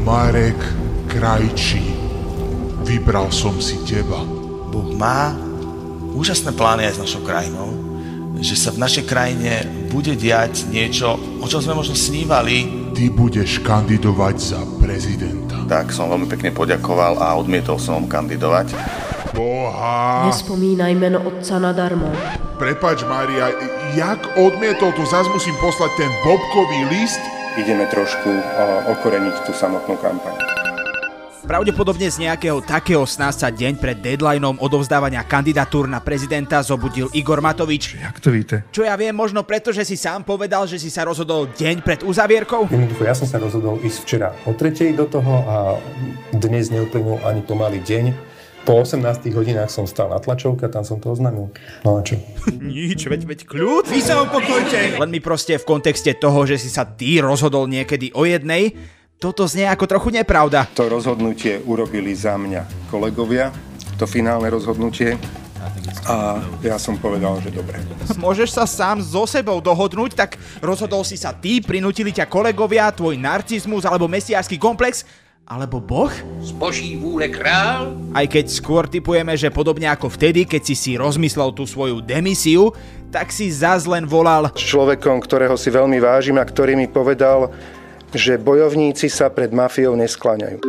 Marek Krajčí, vybral som si teba. Boh má úžasné plány aj s našou krajinou, že sa v našej krajine bude diať niečo, o čom sme možno snívali. Ty budeš kandidovať za prezidenta. Tak som veľmi pekne poďakoval a odmietol som kandidovať. Boha! Nespomínaj meno otca nadarmo. Prepač, Mária, jak odmietol, to zás musím poslať ten bobkový list? Ideme trošku okoreniť tú samotnú kampaň. Pravdepodobne z nejakého takého sna sa deň pred deadlineom odovzdávania kandidatúr na prezidenta zobudil Igor Matovič. Jak to víte? Čo ja viem, možno preto, že si sám povedal, že si sa rozhodol deň pred uzavierkou? Jednoducho, ja som sa rozhodol ísť včera o 3:00 do toho a dnes neuplynul ani pomaly deň. Po 18 hodinách som stal na tlačovke a tam som to oznámil. No a čo? Nič, veď kľud. Vy sa upokojte. Len mi proste v kontexte toho, že si sa ty rozhodol niekedy o 1:00, toto znie ako trochu nepravda. To rozhodnutie urobili za mňa kolegovia, to finálne rozhodnutie, a ja som povedal, že dobre. Môžeš sa sám so sebou dohodnúť, tak rozhodol si sa ty, prinútili ťa kolegovia, tvoj narcizmus alebo mesiársky komplex, alebo Boh? Z Boží vôle král? Aj keď skôr tipujeme, že podobne ako vtedy, keď si rozmyslel tú svoju demisiu, tak si zas len volal S človekom, ktorého si veľmi vážim a ktorý mi povedal, že bojovníci sa pred mafiou neskláňajú.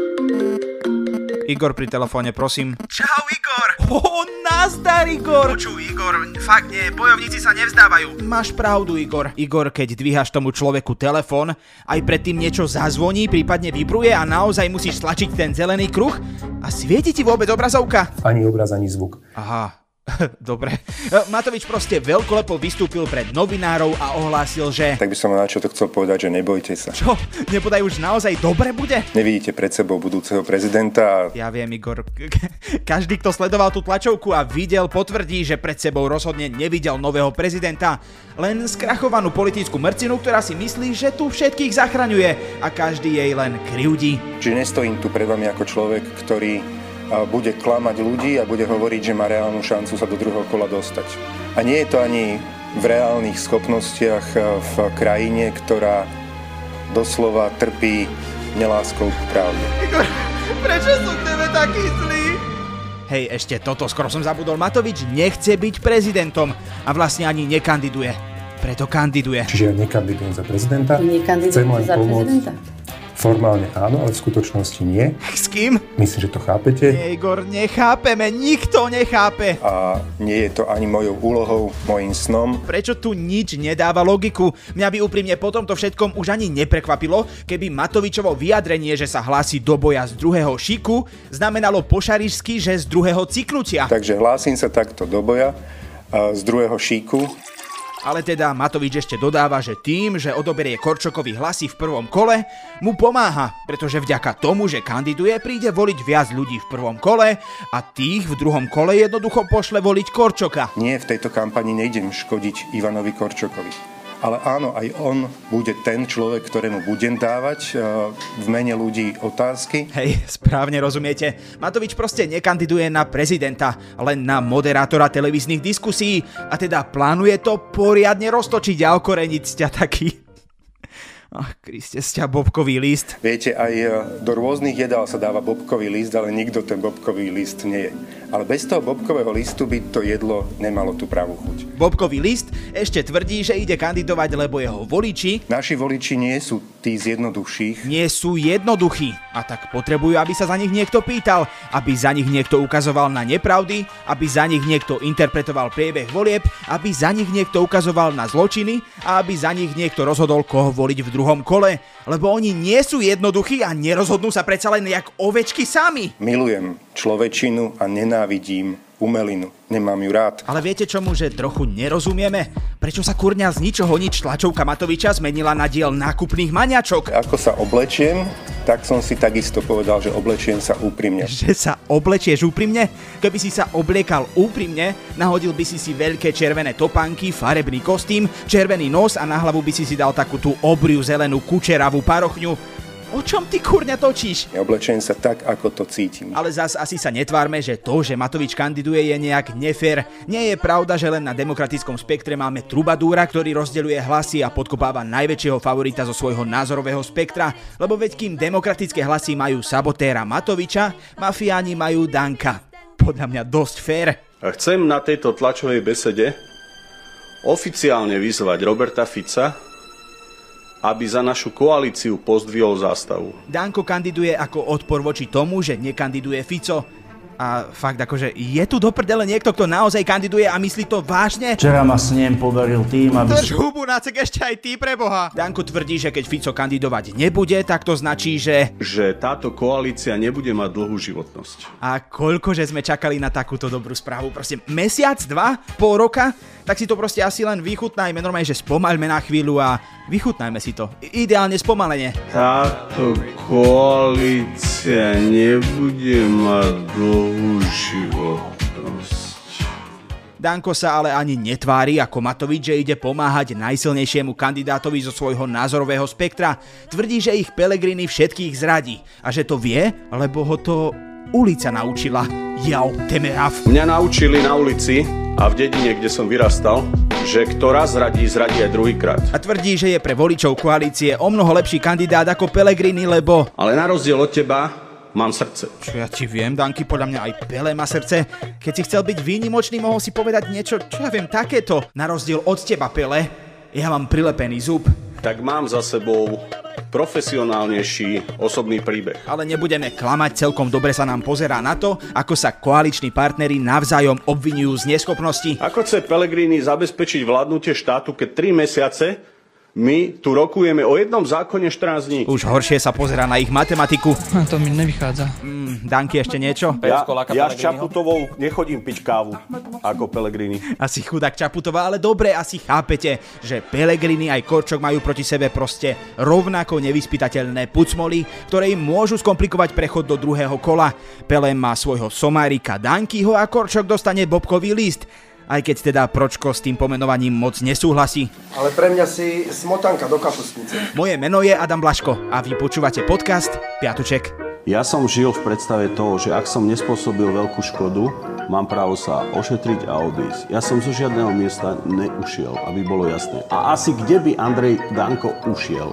Igor pri telefóne, prosím. Čau, Igor! Nazdar, Igor! Počuj, Igor, fakt nie, bojovníci sa nevzdávajú. Máš pravdu, Igor. Igor, keď dvíhaš tomu človeku telefón, aj predtým niečo zazvoní, prípadne vibruje a naozaj musíš stlačiť ten zelený kruh? A svieti ti vôbec obrazovka? Ani obraz, ani zvuk. Aha. Dobre. Matovič proste veľkolepo vystúpil pred novinárov a ohlásil, že... Tak by som na čo to chcel povedať, že nebojte sa. Čo? Nebodaj už naozaj dobre bude? Nevidíte pred sebou budúceho prezidenta a... Ja viem, Igor. Každý, kto sledoval tú tlačovku a videl, potvrdí, že pred sebou rozhodne nevidel nového prezidenta. Len skrachovanú politickú mrcinu, ktorá si myslí, že tu všetkých zachraňuje a každý jej len krivdí. Čiže nestojím tu pred vami ako človek, ktorý bude klamať ľudí a bude hovoriť, že má reálnu šancu sa do druhého kola dostať. A nie je to ani v reálnych schopnostiach v krajine, ktorá doslova trpí neláskou k pravde. Igor, prečo sú tebe taký zlý? Hej, ešte toto, skoro som zabudol. Matovič nechce byť prezidentom a vlastne ani nekandiduje. Preto kandiduje. Čiže ja nekandidujem za prezidenta. Chcem len pomôcť. Formálne áno, ale v skutočnosti nie. S kým? Myslím, že to chápete. Nie, Igor, nechápeme, nikto nechápe. A nie je to ani mojou úlohou, mojím snom. Prečo tu nič nedáva logiku? Mňa by úprimne po tomto všetkom už ani neprekvapilo, keby Matovičovo vyjadrenie, že sa hlási do boja z druhého šiku, znamenalo po šarišsky, že z druhého ciknutia. Takže hlásim sa takto do boja z druhého šíku. Ale teda Matovič ešte dodáva, že tým, že odoberie Korčokovi hlasy v prvom kole, mu pomáha, pretože vďaka tomu, že kandiduje, príde voliť viac ľudí v prvom kole a tých v druhom kole jednoducho pošle voliť Korčoka. Nie, v tejto kampani nejdem škodiť Ivanovi Korčokovi. Ale áno, aj on bude ten človek, ktorému budem dávať v mene ľudí otázky. Hej, správne rozumiete. Matovič proste nekandiduje na prezidenta, len na moderátora televíznych diskusí a teda plánuje to poriadne roztočiť a okoreniť ťa taký. Ach, Kriste, sťa bobkový list. Viete, aj do rôznych jedál sa dáva bobkový list, ale nikto ten bobkový list nie je. Ale bez toho bobkového listu by to jedlo nemalo tú pravú chuť. Bobkový list ešte tvrdí, že ide kandidovať, lebo jeho voliči... Naši voliči nie sú tí z jednoduchších. Nie sú jednoduchí a tak potrebujú, aby sa za nich niekto pýtal, aby za nich niekto ukazoval na nepravdy, aby za nich niekto interpretoval priebeh volieb, aby za nich niekto ukazoval na zločiny a aby za nich niekto rozhodol, koho voliť v druhom kole, lebo oni nie sú jednoduchí a nerozhodnú sa predsa len jak ovečky sami. Milujem človečinu a nenávidím umelinu. Nemám ju rád. Ale viete čomu, že trochu nerozumieme? Prečo sa kurňa z ničoho nič tlačovka Matoviča zmenila na diel nákupných maniačok? Ako sa oblečiem, tak som si takisto povedal, že oblečiem sa úprimne. Že sa oblečieš úprimne? Keby si sa obliekal úprimne, nahodil by si veľké červené topánky, farebný kostým, červený nos a na hlavu by si dal takú tú obriu zelenú kučeravú parochňu. O čom ty kurňa točíš? Oblečujem sa tak, ako to cítim. Ale zas asi sa netvárme, že to, že Matovič kandiduje, je nejak nefér. Nie je pravda, že len na demokratickom spektre máme trubadúra, ktorý rozdeľuje hlasy a podkopáva najväčšieho favorita zo svojho názorového spektra, lebo veď kým demokratické hlasy majú sabotéra Matoviča, mafiáni majú Danka. Podľa mňa dosť fér. A chcem na tejto tlačovej besede oficiálne vyzvať Roberta Fica, aby za našu koalíciu pozdvihol zástavu. Danko kandiduje ako odpor voči tomu, že nekandiduje Fico. A fakt akože je tu do prdele niekto, kto naozaj kandiduje a myslí to vážne? Včera ma snem podaril tým, aby... Drž hubu, Nácek, ešte aj ty, preboha! Danko tvrdí, že keď Fico kandidovať nebude, tak to značí, že táto koalícia nebude mať dlhú životnosť. A koľko, že sme čakali na takúto dobrú správu? Proste mesiac, 2, pol roka? Tak si to proste asi len vychutnajme, normálne, že spomaľme na chvíľu a vychutnajme si to. Ideálne spomalenie. Táto koalícia nebude mať dlhú životnosť. Danko sa ale ani netvári ako Matovič, že ide pomáhať najsilnejšiemu kandidátovi zo svojho názorového spektra. Tvrdí, že ich Pellegrini všetkých zradí a že to vie, lebo ho to ulica naučila. Jau, temerav. Mňa naučili na ulici a v dedine, kde som vyrastal, že kto raz zradí aj druhýkrát. A tvrdí, že je pre voličov koalície o mnoho lepší kandidát ako Pellegrini, lebo... Ale na rozdiel od teba mám srdce. Čo ja ti viem, Danky, podľa mňa aj Pele má srdce. Keď si chcel byť výnimočný, mohol si povedať niečo, čo ja viem, takéto. Na rozdiel od teba, Pele, ja mám prilepený zub. Tak mám za sebou profesionálnejší osobný príbeh. Ale nebudeme klamať, celkom dobre sa nám pozerá na to, ako sa koaliční partneri navzájom obvinujú z neschopnosti. Ako chce Pellegrini zabezpečiť vládnutie štátu, keď 3 mesiace my tu rokujeme o jednom zákone 14 dní? Už horšie sa pozerá na ich matematiku. To mi nevychádza. Danky, ešte niečo? Ja s Čaputovou nechodím piť kávu ako Pellegrini. Asi chudák Čaputová, ale dobre, asi chápete, že Pellegrini aj Korčok majú proti sebe proste rovnako nevyspytateľné pucmoly, ktoré im môžu skomplikovať prechod do druhého kola. Pele má svojho somárika Dankyho a Korčok dostane bobkový list. Aj keď teda Pročko s tým pomenovaním moc nesúhlasí. Ale pre mňa si smotanka do kapustnice. Moje meno je Adam Blaško a vy počúvate podcast Piatuček. Ja som žil v predstave toho, že ak som nespôsobil veľkú škodu, mám právo sa ošetriť a odísť. Ja som zo žiadneho miesta neušiel, aby bolo jasné. A asi kde by Andrej Danko ušiel?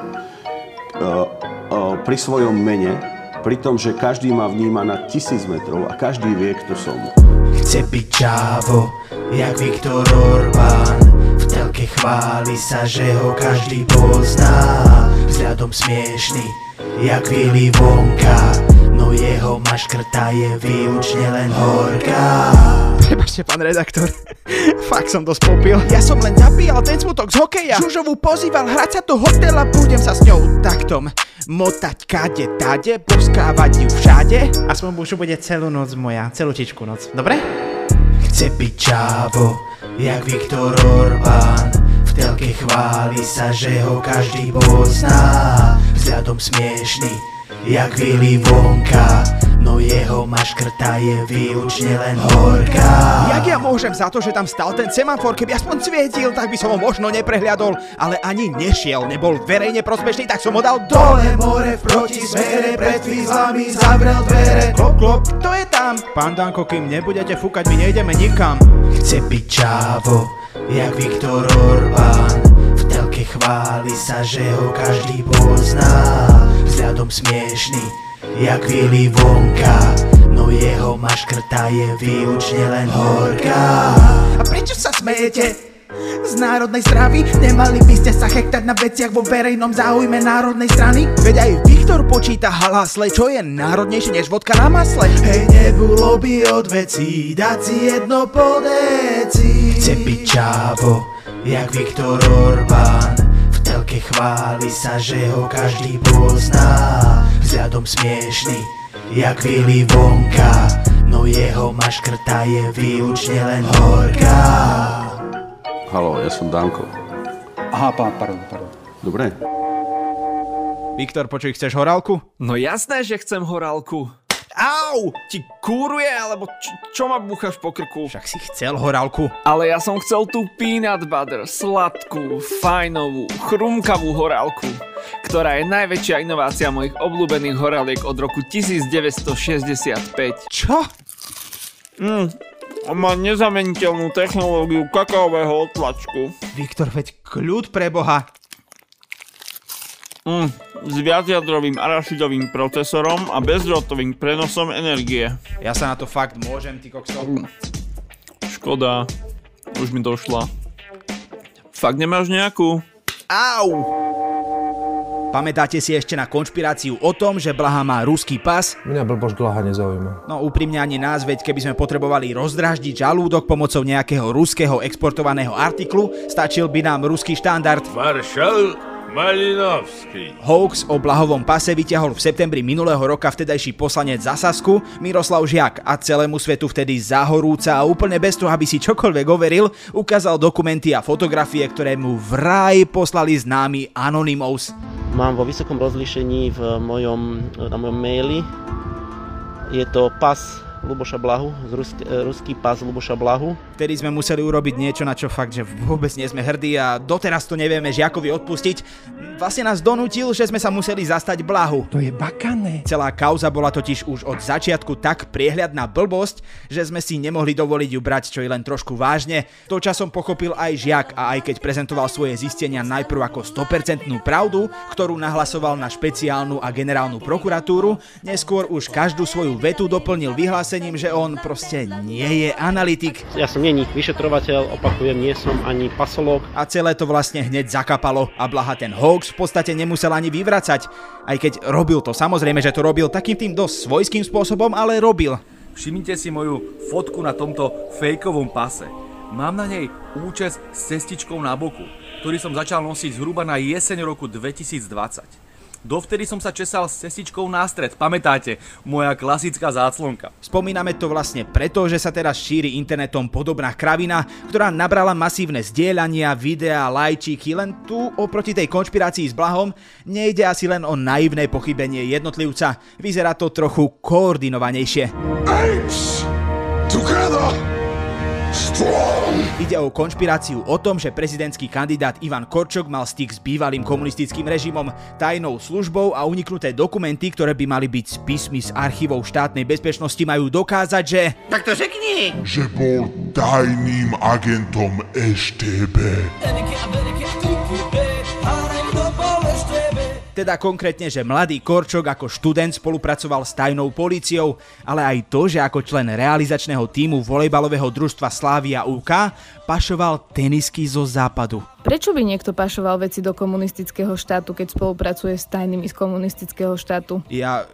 Pri svojom mene, pri tom, že každý ma vníma na 1000 metrov a každý vie, kto som. Chce byť čávo, jak Viktor Orbán. V telke chváli sa, že ho každý pozná. Vzhľadom smiešný, jak Willy Wonka. No jeho maškrta je výlučne len horká. Prepačte, pán redaktor, fakt som to spopil. Ja som len zapíjal ten smutok z hokeja. Žužovu pozýval hrať sa do hotela, budem sa s ňou taktom motať kade tade, poskávať ju všade. Aspoň už bude celú noc moja, celú čičku noc, dobre? Chce byť čávo, jak Viktor Orbán. V telke chváli sa, že ho každý pozná. Vzhľadom smiešný, jak Willy Wonka. No jeho maškrta je výlučne len horká. Jak ja môžem za to, že tam stal ten semafor? Keby aspoň svietil, tak by som ho možno neprehliadol. Ale ani nešiel, nebol verejne prospešný, tak som ho dal dole. More v protismere, pred fízlami zavrel dvere. Klop, klop, to je tam. Pán Danko, kým nebudete fúkať, my nejdeme nikam. Chce byť čávo, jak Viktor Orbán. V telke chváli sa, že ho každý pozná. Vzhľadom smiešný, jak Willy Wonka. No jeho maškrta je výlučne len horká. A prečo sa smejete z národnej stravy? Nemali by ste sa hektať na veciach vo verejnom záujme národnej strany? Veď aj Viktor počíta halásle, čo je národnejšie než vodka na masle. Hej, nebolo by od vecí dať si jedno po deci. Chce byť čávo, jak Viktor Orbán. V telke chváli sa, že ho každý pozná. Vzhľadom smiešný, jak Willy Wonka. No jeho maškrta je výlučne len horká. Haló, ja som Danko. Aha, pardon. Dobre. Viktor, počuj, chceš horálku? No jasné, že chcem horálku. Au! Ti kúruje, alebo čo ma búchaš po krku? Však si chcel horálku. Ale ja som chcel tú peanut butter, sladkú, fajnovú, chrumkavú horálku, ktorá je najväčšia inovácia mojich obľúbených horaliek od roku 1965. Čo? Má nezameniteľnú technológiu kakaového otlačku. Viktor, veď kľud pre Boha. S viacjadrovým arašidovým procesorom a bezdrôtovým prenosom energie. Ja sa na to fakt môžem, ty kokso. Škoda, už mi došla. Fakt nemáš nejakú? Au! Pamätáte si ešte na konšpiráciu o tom, že Blaha má ruský pas? Mňa blbožť Blaha nezaujíma. No úprimne ani nás, veď keby sme potrebovali rozdráždiť žalúdok pomocou nejakého ruského exportovaného artiklu, stačil by nám ruský štandard. Maršal Malinovský. Hoax o Blahovom pase vyťahol v septembri minulého roka vtedajší poslanec za Sasku Miroslav Žiak a celému svetu vtedy zahorúca a úplne bez toho, aby si čokoľvek overil, ukázal dokumenty a fotografie, ktoré mu vraj poslali známi Anonymous. Mám vo vysokom rozlíšení na mojom maili. Je to pas Luboša Blahu, ruský pas Luboša Blahu. Vtedy sme museli urobiť niečo, na čo fakt, že vôbec nie sme hrdí a doteraz to nevieme Žiakovi odpustiť. Vlastne nás donútil, že sme sa museli zastať Blahu. To je bakané. Celá kauza bola totiž už od začiatku tak priehľadná blbosť, že sme si nemohli dovoliť ju brať čo i len trošku vážne. To časom pochopil aj Žiak a aj keď prezentoval svoje zistenia najprv ako 100% pravdu, ktorú nahlasoval na špeciálnu a generálnu prokuratúru, neskôr už každú svoju vetu doplnil vyhlásením, že on proste nie je analytik. Ja som není vyšetrovateľ, opakujem, nie som ani pasológ. A celé to vlastne hneď zakapalo a Blaha ten hoax v podstate nemusel ani vyvracať. Aj keď robil to, samozrejme, že to robil takým tým dosť svojským spôsobom, ale robil. Všimnite si moju fotku na tomto fejkovom pase. Mám na nej účes s cestičkou na boku, ktorý som začal nosiť zhruba na jeseň roku 2020. Dovtedy som sa česal s cestičkou na stred, pamätáte? Moja klasická záclonka. Spomíname to vlastne preto, že sa teraz šíri internetom podobná kravina, ktorá nabrala masívne zdieľania, videá, lajčíky, len tu oproti tej konšpirácii s Blahom nejde asi len o naivné pochybenie jednotlivca. Vyzerá to trochu koordinovanejšie. Apes together. Ide o konšpiráciu o tom, že prezidentský kandidát Ivan Korčok mal styk s bývalým komunistickým režimom, tajnou službou a uniknuté dokumenty, ktoré by mali byť spismi z archívov štátnej bezpečnosti, majú dokázať, že... Tak to řekni! Že bol tajným agentom StB. Teda konkrétne, že mladý Korčok ako študent spolupracoval s tajnou políciou, ale aj to, že ako člen realizačného tímu volejbalového družstva Slavia UK pašoval tenisky zo západu. Prečo by niekto pašoval veci do komunistického štátu, keď spolupracuje s tajnými z komunistického štátu? Ja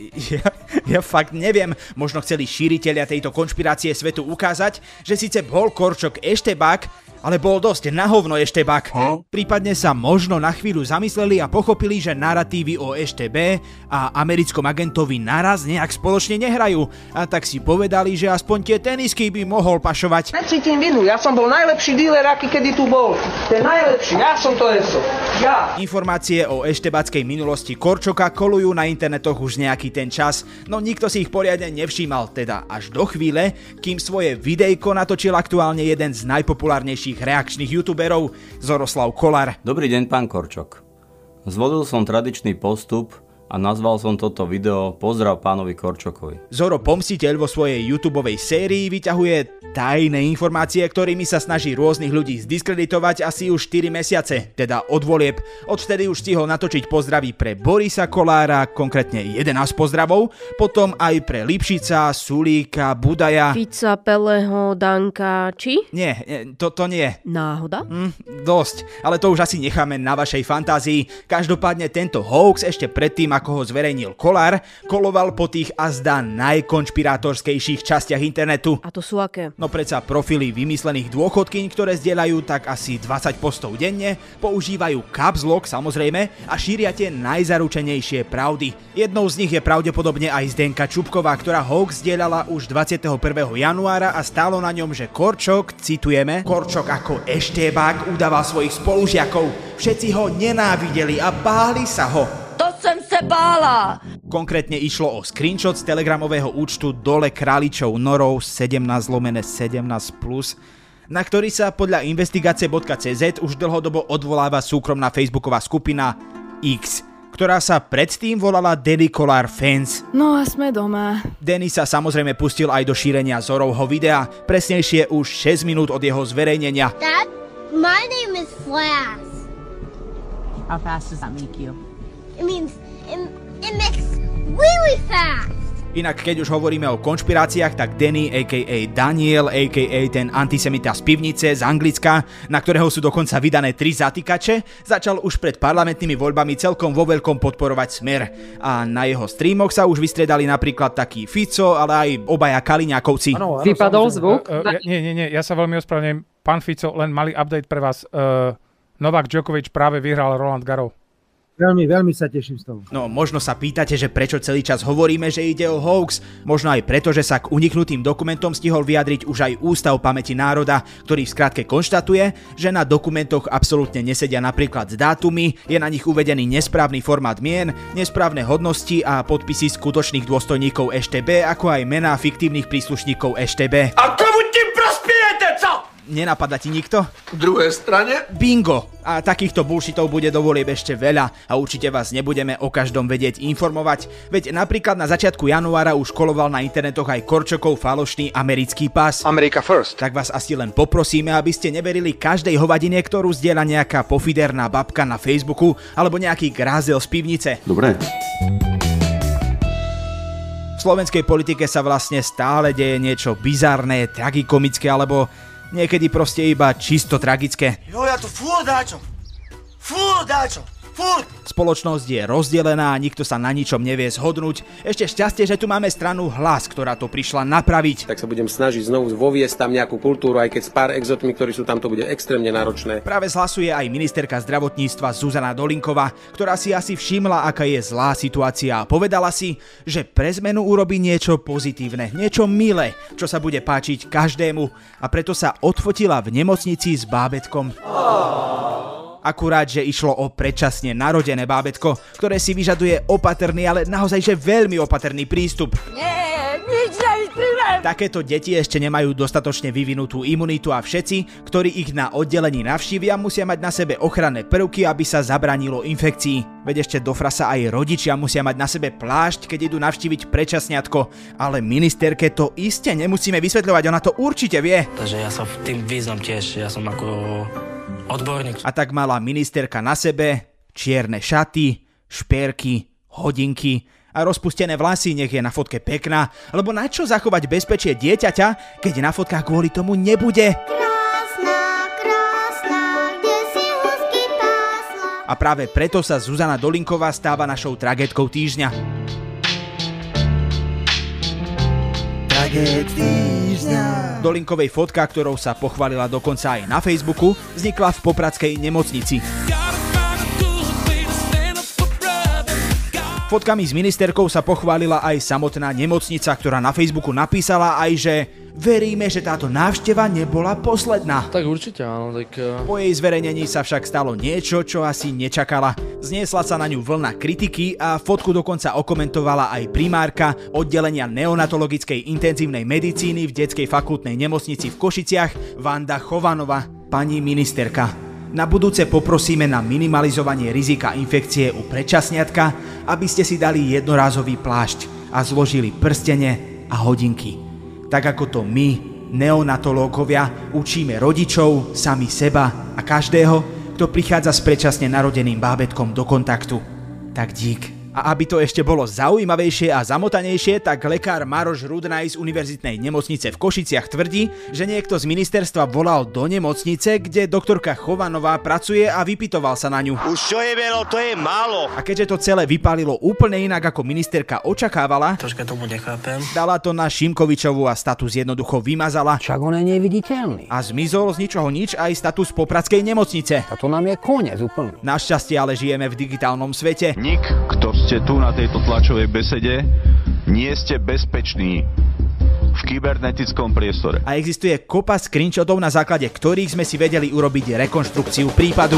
fakt neviem. Možno chceli šíritelia tejto konšpirácie svetu ukázať, že síce bol Korčok eštebák, ale bol dosť na hovno eštebák. Prípadne sa možno na chvíľu zamysleli a pochopili, že naratívy o EŠTB a americkom agentovi naraz nejak spoločne nehrajú. A tak si povedali, že aspoň tie tenisky by mohol pašovať. Necítim vinu, ja som bol najlepší díler, aký kedy tu bol. Ten najlepší, ja som to nesol. Ja. Informácie o eštebáckej minulosti Korčoka kolujú na internetoch už nejaký ten čas, no nikto si ich poriadne nevšímal, teda až do chvíle, kým svoje videjko natočil aktuálne jeden z najpopulárnejších reakčných youtuberov, Zoroslav Kolár. Dobrý deň, pán Korčok. Zvolil som tradičný postup a nazval som toto video Pozdrav pánovi Korčokovi. Zoro Pomstiteľ vo svojej YouTubeovej sérii vyťahuje tajné informácie, ktorými sa snaží rôznych ľudí zdiskreditovať asi už 4 mesiace, teda od volieb. Odvtedy už stihol natočiť pozdraví pre Borisa Kolára, konkrétne 11 pozdravov, potom aj pre Lipšica, Sulíka, Budaja, Fica, Peleho, Danka, či? Nie, to nie. Náhoda? Dosť, ale to už asi necháme na vašej fantázii. Každopádne tento hoax ešte predtým, ako ho zverejnil Kolár, koloval po tých azda najkonšpirátorskejších častiach internetu. A to sú aké? No predsa profily vymyslených dôchodkyň, ktoré zdieľajú tak asi 20 postov denne, používajú caps lock samozrejme a šíria tie najzaručenejšie pravdy. Jednou z nich je pravdepodobne aj Zdenka Čupková, ktorá hoax zdieľala už 21. januára a stálo na ňom, že Korčok, citujeme, Korčok ako eštébák udával svojich spolužiakov. Všetci ho nenávideli a báli sa ho. To som sa bála! Konkrétne išlo o screenshot z telegramového účtu Dole Králičov norov 17/17+, na ktorý sa podľa investigácie.cz už dlhodobo odvoláva súkromná facebooková skupina X. ktorá sa predtým volala Danny Kollár Fans. No a sme doma. Danny sa samozrejme pustil aj do šírenia Zorovho videa, presnejšie už 6 minút od jeho zverejnenia. Dad, my name is Flash. How fast does that make you? It means it makes really fast. Inak keď už hovoríme o konšpiráciách, tak Danny a.k.a. Daniel a.k.a. ten antisemita z pivnice z Anglicka, na ktorého sú dokonca vydané 3 zatýkače, začal už pred parlamentnými voľbami celkom vo veľkom podporovať Smer. A na jeho streamoch sa už vystriedali napríklad taký Fico, ale aj obaja Kaliňákovci. Vypadol zvuk? Nie, ja sa veľmi ospravedlňujem. Pán Fico, len malý update pre vás. Novák Djokovic práve vyhral Roland Garros. Veľmi sa teším z toho. No, možno sa pýtate, že prečo celý čas hovoríme, že ide o hoax. Možno aj preto, že sa k uniknutým dokumentom stihol vyjadriť už aj Ústav pamäti národa, ktorý v skratke konštatuje, že na dokumentoch absolútne nesedia napríklad dátumy, je na nich uvedený nesprávny formát mien, nesprávne hodnosti a podpisy skutočných dôstojníkov EŠTB, ako aj mená fiktívnych príslušníkov EŠTB. A komu tým prospiejete, co? Nenapadá ti nikto? V druhej strane? Bingo! A takýchto bullshitov bude do volieb ešte veľa a určite vás nebudeme o každom vedieť informovať. Veď napríklad na začiatku januára už koloval na internetoch aj Korčokov falošný americký pas. America first. Tak vás asi len poprosíme, aby ste neverili každej hovadine, ktorú zdieľa nejaká pofiderná babka na Facebooku alebo nejaký grázel z pivnice. Dobre. V slovenskej politike sa vlastne stále deje niečo bizarné, tragikomické alebo niekedy proste iba čisto tragické. Jo, ja to furt dáčo. Spoločnosť je rozdelená a nikto sa na ničom nevie zhodnúť. Ešte šťastie, že tu máme stranu Hlas, ktorá to prišla napraviť. Tak sa budem snažiť znovu voviesť tam nejakú kultúru, aj keď s pár exotmi, ktorí sú tam, to bude extrémne náročné. Práve z Hlasu je aj ministerka zdravotníctva Zuzana Dolinková, ktorá si asi všimla, aká je zlá situácia a povedala si, že pre zmenu urobí niečo pozitívne, niečo milé, čo sa bude páčiť každému, a preto sa odfotila v nemocnici s bábätkom. Akurát, že išlo o predčasne narodené bábätko, ktoré si vyžaduje opatrný, ale naozaj že veľmi opatrný prístup. Takéto deti ešte nemajú dostatočne vyvinutú imunitu a všetci, ktorí ich na oddelení navštívia, musia mať na sebe ochranné prvky, aby sa zabránilo infekcii. Veď ešte do frasa aj rodičia musia mať na sebe plášť, keď idú navštíviť predčasňatko. Ale ministerke to iste nemusíme vysvetľovať, ona to určite vie. Takže ja sa v tým význam tiež, ja som ako odborník. A tak mala ministerka na sebe čierne šaty, šperky, hodinky a rozpustené vlasy, nech je na fotke pekná, lebo na čo zachovať bezpečie dieťaťa, keď na fotkách kvôli tomu nebude? Krásna, kde si husky pásla. A práve preto sa Zuzana Dolinková stáva našou tragédkou týždňa. Dolinkovej fotka, ktorou sa pochválila dokonca aj na Facebooku, vznikla v popradskej nemocnici. Fotkami s ministerkou sa pochválila aj samotná nemocnica, ktorá na Facebooku napísala aj, že veríme, že táto návšteva nebola posledná. Tak určite áno. Po jej zverejnení sa však stalo niečo, čo asi nečakala. Zniesla sa na ňu vlna kritiky a fotku dokonca okomentovala aj primárka oddelenia neonatologickej intenzívnej medicíny v detskej fakultnej nemocnici v Košiciach Vanda Chovanová. Pani ministerka, na budúce poprosíme na minimalizovanie rizika infekcie u predčasňatka, aby ste si dali jednorázový plášť a zložili prstene a hodinky. Tak ako to my, neonatológovia, učíme rodičov, sami seba a každého, kto prichádza s predčasne narodeným bábätkom do kontaktu. Tak dík. A aby to ešte bolo zaujímavejšie a zamotanejšie, tak lekár Maroš Rudnaj z univerzitnej nemocnice v Košiciach tvrdí, že niekto z ministerstva volal do nemocnice, kde doktorka Chovanová pracuje a vypytoval sa na ňu. Už čo je veľa, to je málo. A keďže to celé vypálilo úplne inak, ako ministerka očakávala, troška tomu nechápem, dala to na Šimkovičovu a status jednoducho vymazala. Však on je neviditeľný. A zmizol z ničoho nič aj status popradskej nemocnice. A to nám je koniec úplne. Našťastie ale žijeme v digitálnom svete. Nik, kto ste tu na tejto tlačovej besede, nie ste bezpeční v kybernetickom priestore. A existuje kopa screenshotov, na základe ktorých sme si vedeli urobiť rekonštrukciu prípadu.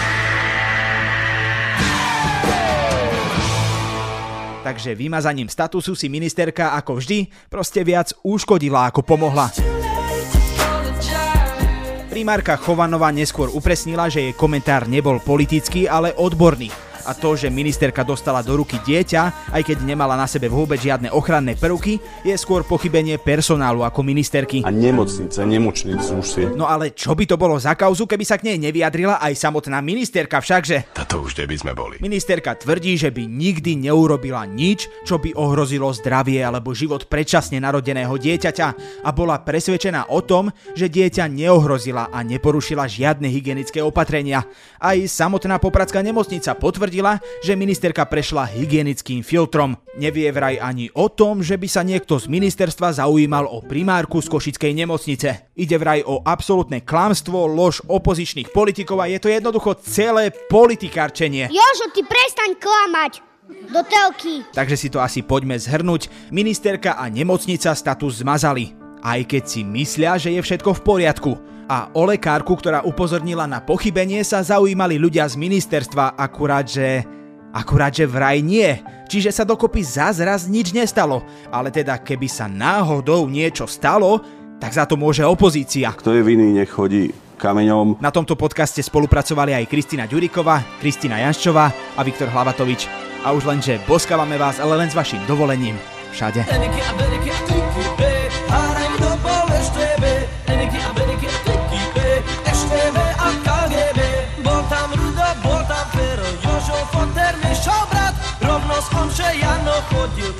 Takže vymazaním statusu si ministerka ako vždy proste viac uškodila ako pomohla. Primárka Chovanová neskôr upresnila, že jej komentár nebol politický, ale odborný. A to, že ministerka dostala do ruky dieťa, aj keď nemala na sebe vôbec žiadne ochranné prvky, je skôr pochybenie personálu ako ministerky. A nemocnice už si. No ale čo by to bolo za kauzu, keby sa k nej nevyjadrila aj samotná ministerka všakže? Tato už kde by sme boli. Ministerka tvrdí, že by nikdy neurobila nič, čo by ohrozilo zdravie alebo život predčasne narodeného dieťaťa a bola presvedčená o tom, že dieťa neohrozila a neporušila žiadne hygienické opatrenia. Aj samotná popradská nemocnica potvrdila, že ministerka prešla hygienickým filtrom. Nevie vraj ani o tom, že by sa niekto z ministerstva zaujímal o primárku z košickej nemocnice. Ide vraj o absolútne klamstvo, lož opozičných politikov a je to jednoducho celé politikárčenie. Jožo, ty prestaň klamať! Do telky! Takže si to asi poďme zhrnúť. Ministerka a nemocnica status zmazali. Aj keď si myslia, že je všetko v poriadku. A o lekárku, ktorá upozornila na pochybenie, sa zaujímali ľudia z ministerstva, akurát, že vraj nie. Čiže sa dokopy zázraz nič nestalo. Ale teda, keby sa náhodou niečo stalo, tak za to môže opozícia. Kto je vinný, nech chodí kameňom. Na tomto podcaste spolupracovali aj Kristina Ďuriková, Kristina Janščová a Viktor Hlavatovič. A už len, že boskávame vás, ale len s vašim dovolením. Všade. Rovno skonče Jano chodil